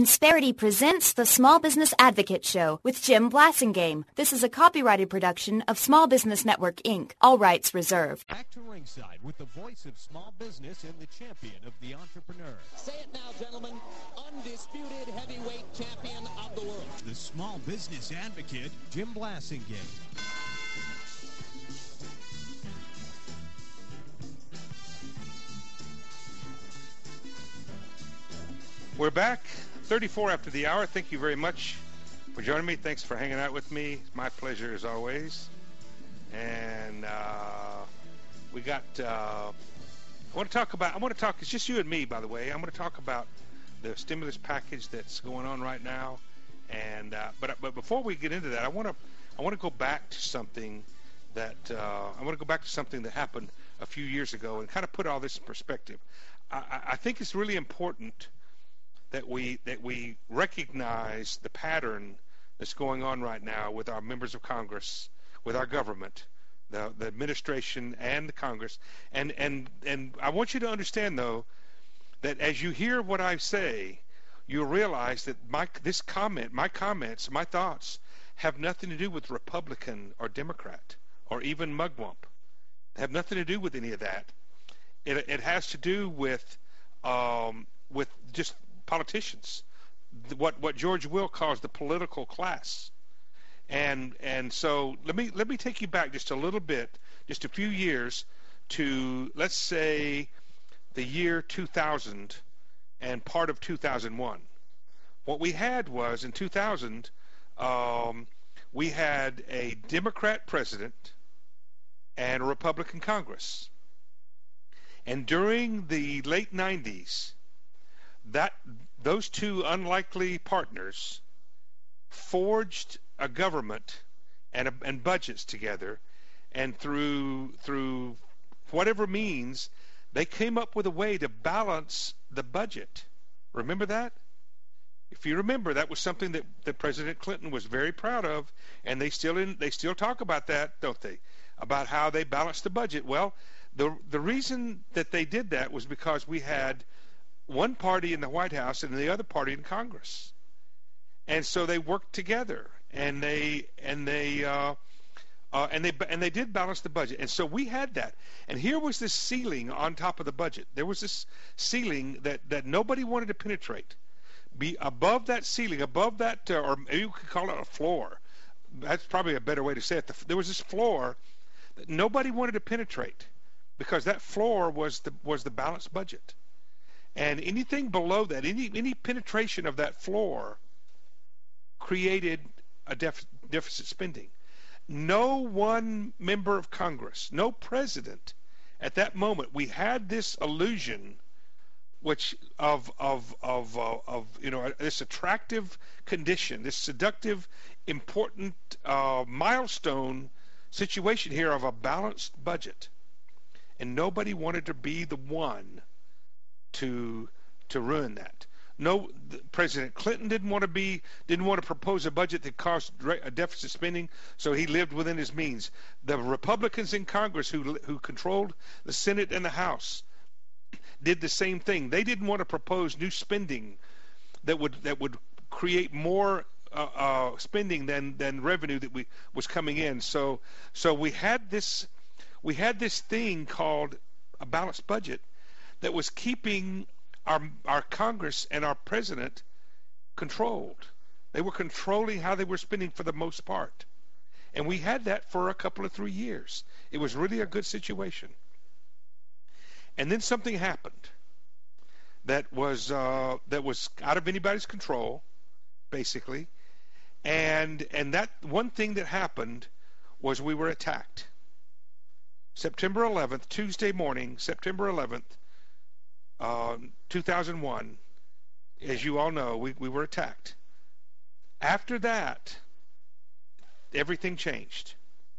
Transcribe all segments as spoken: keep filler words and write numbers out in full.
Insperity presents the Small Business Advocate Show with Jim Blasingame. This is a copyrighted production of Small Business Network, Incorporated. All rights reserved. Back to ringside with the voice of small business and the champion of the entrepreneur. Say it now, gentlemen. Undisputed heavyweight champion of the world. The Small Business Advocate, Jim Blasingame. We're back, thirty-four after the hour. Thank you very much for joining me. Thanks for hanging out with me. It's my pleasure as always. And uh, we got, uh, I want to talk about, I want to talk, it's just you and me, by the way. I'm going to talk about the stimulus package that's going on right now. And uh, but but before we get into that, I want to I want to go back to something that uh, I want to go back to something that happened a few years ago and kind of put all this in perspective. I, I think it's really important that we that we recognize the pattern that's going on right now with our members of Congress, with our government, the the administration and the Congress. And and and I want you to understand though that as you hear what I say, you'll realize that my this comment, my comments, my thoughts have nothing to do with Republican or Democrat or even mugwump. They have nothing to do with any of that. It it has to do with um, with just politicians, what what George Will calls the political class. And and so let me let me take you back just a little bit, just a few years to, let's say, the year two thousand and part of two thousand one. What we had was in two thousand, um, we had a Democrat president and a Republican Congress. And during the late nineties, that those two unlikely partners forged a government and a, and budgets together, and through through whatever means, they came up with a way to balance the budget. Remember that? If you remember, that was something that, that President Clinton was very proud of, and they still in, they still talk about that, don't they? About how they balanced the budget. Well, the the reason that they did that was because we had one party in the White House and the other party in Congress, and so they worked together, and they and they uh, uh, and they and they did balance the budget, and so we had that. And here was this ceiling on top of the budget. There was this ceiling that that nobody wanted to penetrate. Be above that ceiling, above that, uh, or maybe you could call it a floor. That's probably a better way to say it. The, there was this floor that nobody wanted to penetrate, because that floor was the was the balanced budget. And anything below that, any any penetration of that floor created a def, deficit spending. No one member of Congress, no president at that moment, we had this illusion which of of of uh, of you know this attractive condition, this seductive, important uh, milestone situation here of a balanced budget, and nobody wanted to be the one to to ruin that. No, President Clinton didn't want to be didn't want to propose a budget that caused a deficit spending, so he lived within his means. The Republicans in Congress who who controlled the Senate and the House did the same thing. They didn't want to propose new spending that would that would create more uh, uh, spending than than revenue that we was coming in. So so we had this we had this thing called a balanced budget that was keeping our our Congress and our president controlled. They were controlling how they were spending for the most part. And we had that for a couple of three years. It was really a good situation. And then something happened that was uh, that was out of anybody's control, basically. And and that one thing that happened was we were attacked. September eleventh, Tuesday morning, September eleventh, uh, two thousand one, as you all know, we, we were attacked. After that, everything changed.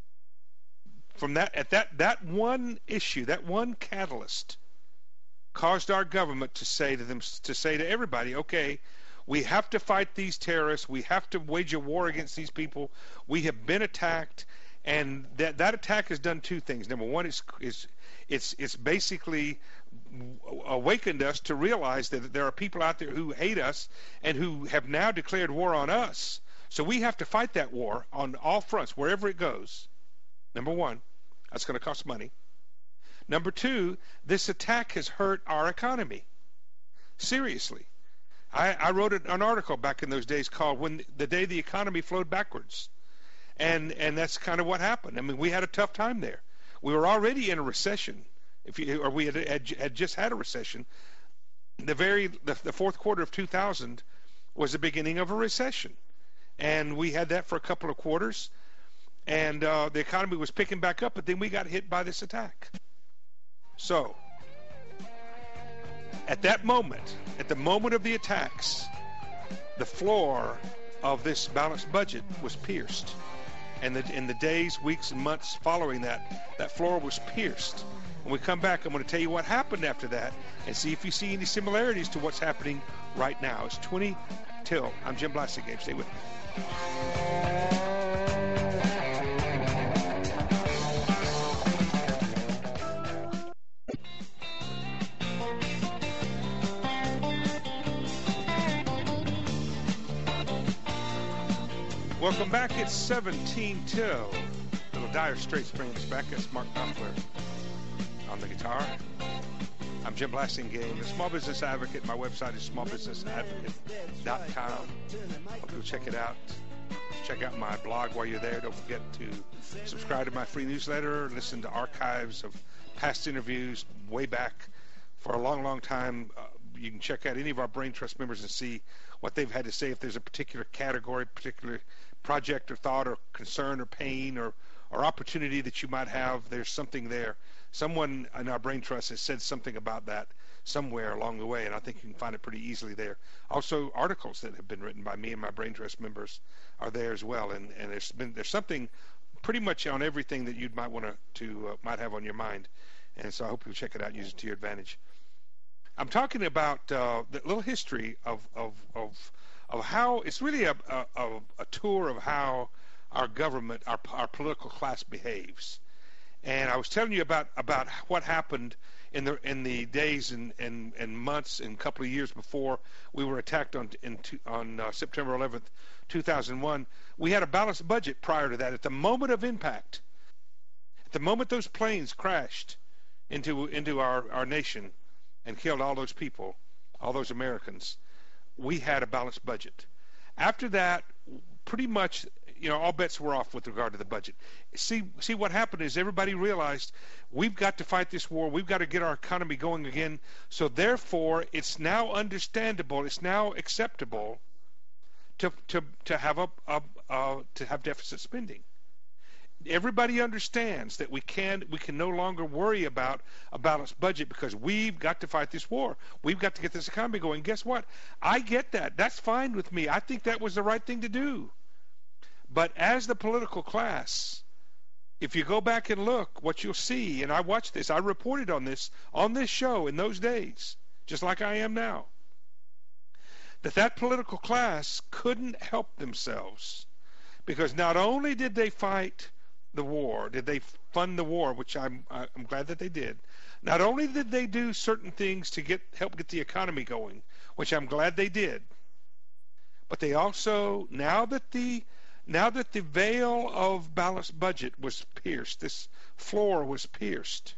From that, at that, that one issue, that one catalyst, caused our government to say to them, to say to everybody, okay, we have to fight these terrorists. We have to wage a war against these people. We have been attacked, and that that attack has done two things. Number one is is it's it's basically awakened us to realize that there are people out there who hate us and who have now declared war on us. So we have to fight that war on all fronts, wherever it goes. Number one, that's going to cost money. Number two, this attack has hurt our economy. Seriously. I, I wrote an article back in those days called "When the Day the Economy Flowed Backwards." And and that's kind of what happened. I mean, we had a tough time there. We were already in a recession, if you, or we had, had, had just had a recession. The very the, the fourth quarter of two thousand was the beginning of a recession. And we had that for a couple of quarters. And uh, the economy was picking back up, but then we got hit by this attack. So, at that moment, at the moment of the attacks, the floor of this balanced budget was pierced. And the, in the days, weeks, and months following that, that floor was pierced. When we come back, I'm going to tell you what happened after that and see if you see any similarities to what's happening right now. It's twenty till. I'm Jim Blasingame. Stay with me. Welcome back. It's seventeen till. Little Dire Straits bringing us back. That's Mark Knopfler on the guitar. I'm Jim Blasingame, the Small Business Advocate. My website is small business advocate dot com. Hope you'll check it out. Check out my blog while you're there. Don't forget to subscribe to my free newsletter. Listen to archives of past interviews way back for a long, long time. Uh, you can check out any of our Brain Trust members and see what they've had to say. If there's a particular category, particular project or thought or concern or pain or, or opportunity that you might have, there's something there. Someone in our Brain Trust has said something about that somewhere along the way, and I think you can find it pretty easily there. Also, articles that have been written by me and my Brain Trust members are there as well, and, and there's been there's something pretty much on everything that you might want to to uh, might have on your mind, and so I hope you'll check it out and use it to your advantage. I'm talking about uh, the little history of of of of how it's really a a, a tour of how our government, our our political class behaves. And I was telling you about, about what happened in the in the days and, and, and months and couple of years before we were attacked on in, on uh, September eleventh, two thousand one. We had a balanced budget prior to that. At the moment of impact, at the moment those planes crashed into into our, our nation and killed all those people, all those Americans, we had a balanced budget. After that, pretty much, you know, all bets were off with regard to the budget. See, see what happened is everybody realized we've got to fight this war. We've got to get our economy going again. So therefore, it's now understandable. It's now acceptable to to to have a, a, a to have deficit spending. Everybody understands that we can we can no longer worry about a balanced budget because we've got to fight this war. We've got to get this economy going. Guess what? I get that. That's fine with me. I think that was the right thing to do. But as the political class, if you go back and look, what you'll see, and I watched this, I reported on this on this show in those days, just like I am now, that that political class couldn't help themselves because not only did they fight the war, did they fund the war, which I'm I'm glad that they did. Not only did they do certain things to get help get the economy going, which I'm glad they did, but they also, now that the Now that the veil of balanced budget was pierced, this floor was pierced,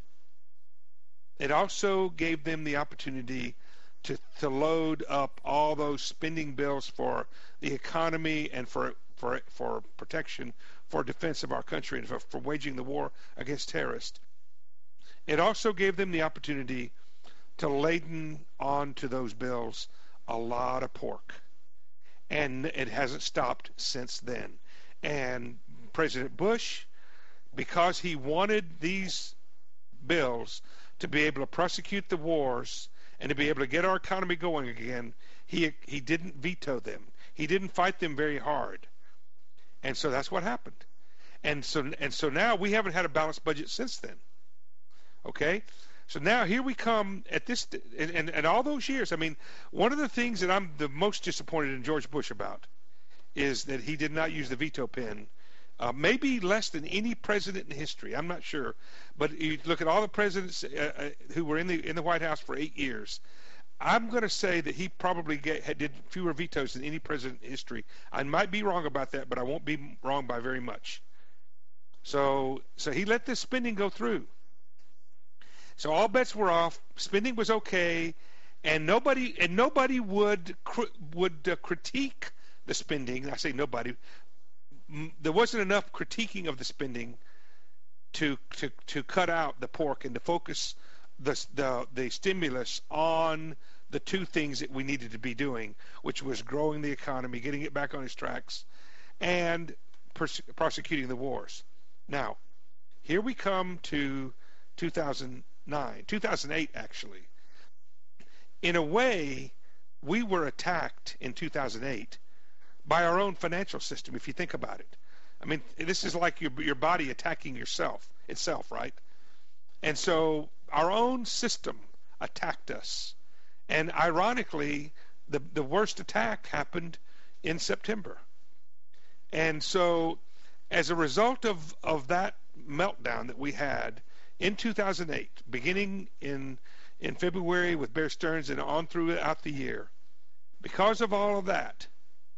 it also gave them the opportunity to, to load up all those spending bills for the economy and for for for protection, for defense of our country, and for, for waging the war against terrorists. It also gave them the opportunity to laden onto those bills a lot of pork. And it hasn't stopped since then. And President Bush, because he wanted these bills to be able to prosecute the wars and to be able to get our economy going again, he he didn't veto them. He didn't fight them very hard. And so that's what happened. And so and so now we haven't had a balanced budget since then. Okay? So now here we come at this, and, and, and all those years, I mean, one of the things that I'm the most disappointed in George Bush about is that he did not use the veto pen Uh, maybe less than any president in history. I'm not sure, but you look at all the presidents uh, uh, who were in the in the White House for eight years. I'm going to say that he probably get, had, did fewer vetoes than any president in history. I might be wrong about that, but I won't be wrong by very much. So, so he let this spending go through. So all bets were off. Spending was okay, and nobody and nobody would would uh, critique the spending. I say nobody. There wasn't enough critiquing of the spending to to to cut out the pork and to focus the the the stimulus on the two things that we needed to be doing, which was growing the economy, getting it back on its tracks, and pers- prosecuting the wars. Now, here we come to two thousand nine, two thousand eight actually. In a way, we were attacked in two thousand eight by our own financial system, if you think about it. I mean, this is like your your body attacking yourself itself, right? And so our own system attacked us. And ironically, the the worst attack happened in September. And so as a result of, of that meltdown that we had in two thousand eight, beginning in in February with Bear Stearns and on throughout the year, because of all of that,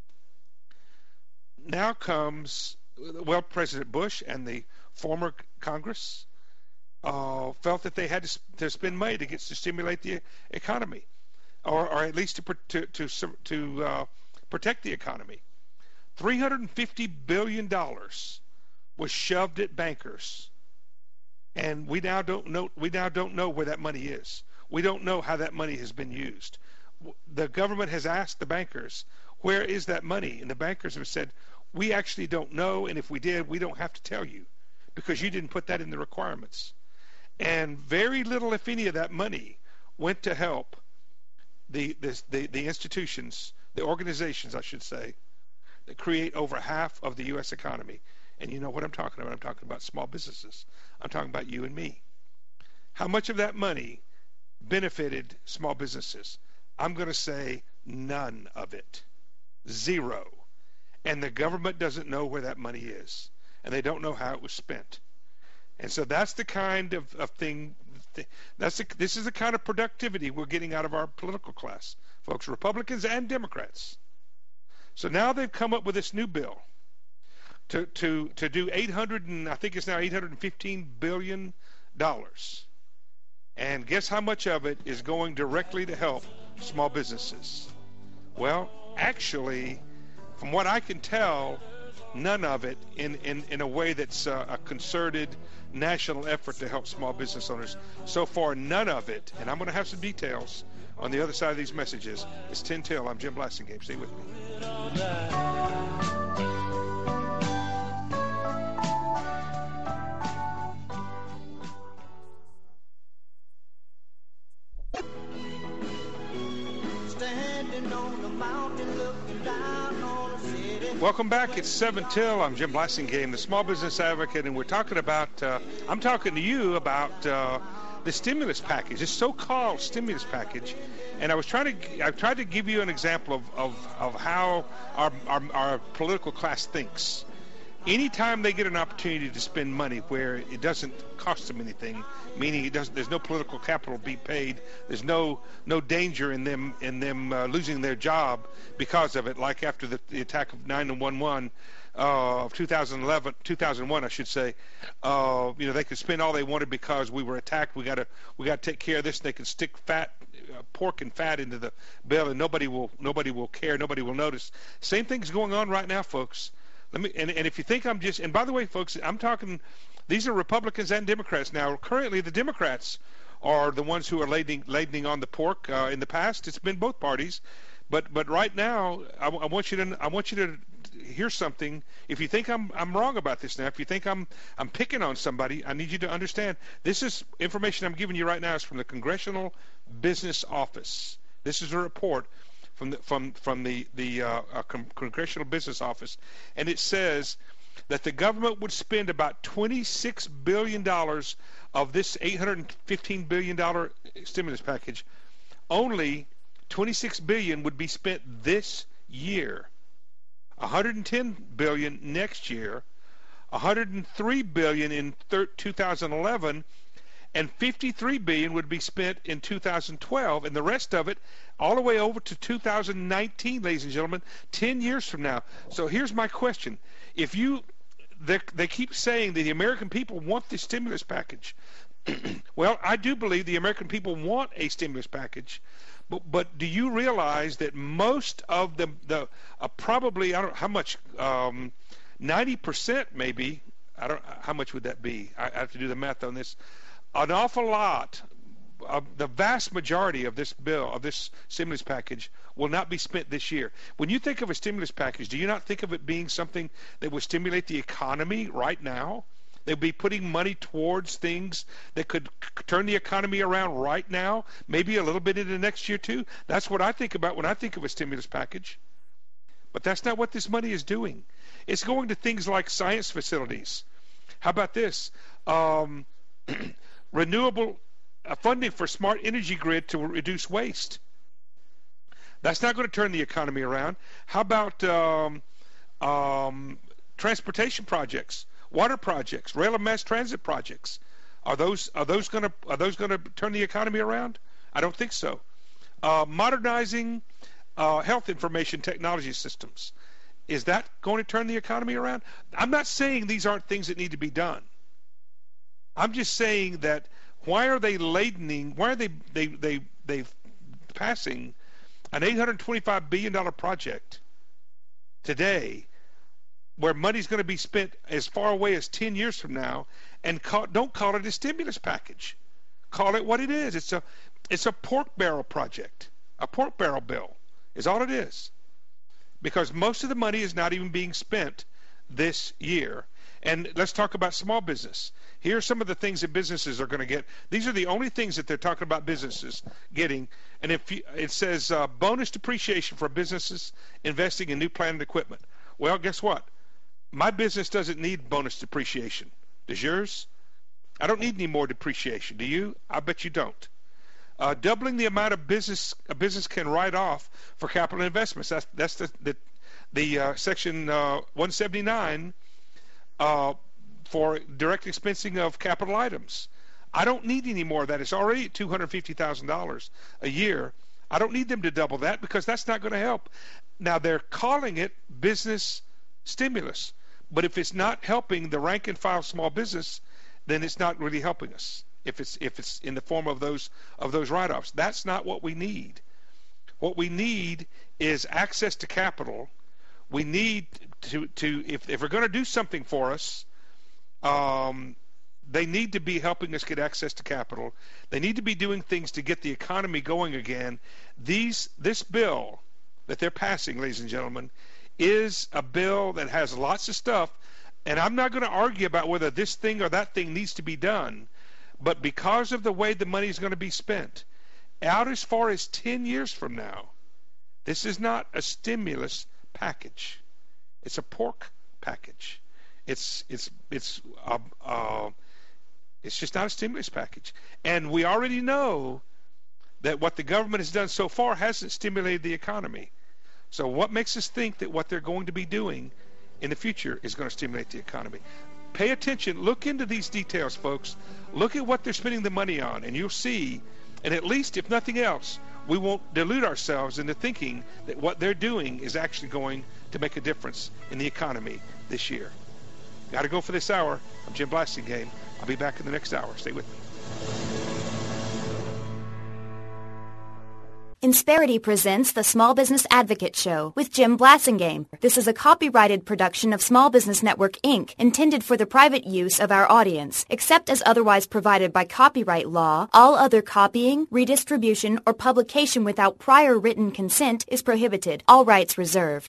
now comes, well, President Bush and the former Congress uh, felt that they had to, to spend money to get to stimulate the economy, or, or at least to to to, to uh, protect the economy. three hundred fifty billion dollars was shoved at bankers, and we now don't know. We now don't know where that money is. We don't know how that money has been used. The government has asked the bankers, "Where is that money?" And the bankers have said, "We actually don't know, and if we did, we don't have to tell you because you didn't put that in the requirements." And very little, if any, of that money went to help the the the, the institutions, the organizations, I should say, that create over half of the U S economy. And you know what I'm talking about. I'm talking about small businesses. I'm talking about you and me. How much of that money benefited small businesses? I'm going to say none of it. Zero. And the government doesn't know where that money is. And they don't know how it was spent. And so that's the kind of, of thing, that's the, this is the kind of productivity we're getting out of our political class, folks, Republicans and Democrats. So now they've come up with this new bill to to to do eight hundred and I think it's now eight hundred fifteen billion dollars. And guess how much of it is going directly to help small businesses? Well, actually, from what I can tell, none of it in, in, in a way that's uh, a concerted national effort to help small business owners. So far, none of it, and I'm going to have some details on the other side of these messages. It's ten till. I'm Jim Blasingame. Stay with me. Welcome back. It's seven till. I'm Jim Blasingame, the Small Business Advocate, and we're talking about, uh, I'm talking to you about uh, the stimulus package, this so-called stimulus package. And I was trying to, I've tried to give you an example of, of, of how our, our, our political class thinks. Anytime they get an opportunity to spend money where it doesn't cost them anything, meaning it doesn't, there's no political capital to be paid, there's no no danger in them in them uh, losing their job because of it, like after the, the attack of nine one one uh, of two thousand eleven, two thousand one, I should say. Uh, you know, they could spend all they wanted because we were attacked. We got to we got to take care of this. They can stick fat, uh, pork and fat into the bill, and nobody will nobody will care. Nobody will notice. Same thing's going on right now, folks. Let me, and, and if you think I'm just, and by the way, folks, I'm talking, these are Republicans and Democrats. Now, currently, the Democrats are the ones who are ladening, ladening on the pork. Uh, in the past, it's been both parties, but but right now, I, I want you to, I want you to hear something. If you think I'm I'm wrong about this now, if you think I'm I'm picking on somebody, I need you to understand. This is information I'm giving you right now is from the Congressional Business Office. This is a report from the from from the the uh, uh, Congressional Business Office, and it says that the government would spend about twenty-six billion dollars of this eight hundred fifteen billion dollars stimulus package. Only twenty-six billion dollars would be spent this year, one hundred ten billion dollars next year, one hundred three billion dollars in thir- two thousand eleven, and fifty-three billion dollars would be spent in two thousand twelve, and the rest of it all the way over to two thousand nineteen, ladies and gentlemen, ten years from now. So here's my question. If you, they keep saying that the American people want this stimulus package. Well, I do believe the American people want a stimulus package, but, but do you realize that most of the, the uh, probably, I don't know how much, um, ninety percent maybe, I don't, how much would that be? I, I have to do the math on this. An awful lot, uh, the vast majority of this bill, of this stimulus package, will not be spent this year. When you think of a stimulus package, do you not think of it being something that will stimulate the economy right now? They'll be putting money towards things that could c- turn the economy around right now, maybe a little bit into next year too. That's what I think about when I think of a stimulus package. But that's not what this money is doing. It's going to things like science facilities. How about this? Um, renewable uh, funding for smart energy grid to reduce waste. That's not going to turn the economy around. How about um, um, transportation projects? Water projects, rail and mass transit projects, are those are those going to are those going to turn the economy around? I don't think so. Uh, modernizing uh, health information technology systems, is that going to turn the economy around? I'm not saying these aren't things that need to be done. I'm just saying that why are they ladening? Why are they they they they passing an eight hundred twenty-five billion dollars project today, where money's going to be spent as far away as ten years from now, and call, don't call it a stimulus package. Call it what it is. It's a it's a pork barrel project. A pork barrel bill is all it is. Because most of the money is not even being spent this year. And let's talk about small business. Here are some of the things that businesses are going to get. These are the only things that they're talking about businesses getting. And if you, it says uh, bonus depreciation for businesses investing in new plant and equipment. Well, guess what? My business doesn't need bonus depreciation. Does yours? I don't need any more depreciation. Do you? I bet you don't. Uh, doubling the amount of business a business can write off for capital investments. That's that's the the, the uh, section uh, one seventy-nine uh, for direct expensing of capital items. I don't need any more of that. It's already at two hundred fifty thousand dollars a year. I don't need them to double that because that's not going to help. Now they're calling it business stimulus. But if it's not helping the rank and file small business, then it's not really helping us. If it's if it's in the form of those of those write-offs, that's not what we need. What we need is access to capital. We need to to if if we're going to do something for us, um, they need to be helping us get access to capital. They need to be doing things to get the economy going again. These this bill that they're passing, ladies and gentlemen, is a bill that has lots of stuff, and I'm not going to argue about whether this thing or that thing needs to be done, but because of the way the money is going to be spent, out as far as ten years from now, this is not a stimulus package. It's a pork package. It's it's it's uh, uh, it's just not a stimulus package, and we already know that what the government has done so far hasn't stimulated the economy. So what makes us think that what they're going to be doing in the future is going to stimulate the economy? Pay attention. Look into these details, folks. Look at what they're spending the money on, and you'll see, and at least, if nothing else, we won't delude ourselves into thinking that what they're doing is actually going to make a difference in the economy this year. Got to go for this hour. I'm Jim Blasingame. I'll be back in the next hour. Stay with me. Insperity presents the Small Business Advocate Show with Jim Blasingame. This is a copyrighted production of Small Business Network, Incorporated, intended for the private use of our audience. Except as otherwise provided by copyright law, all other copying, redistribution, or publication without prior written consent is prohibited. All rights reserved.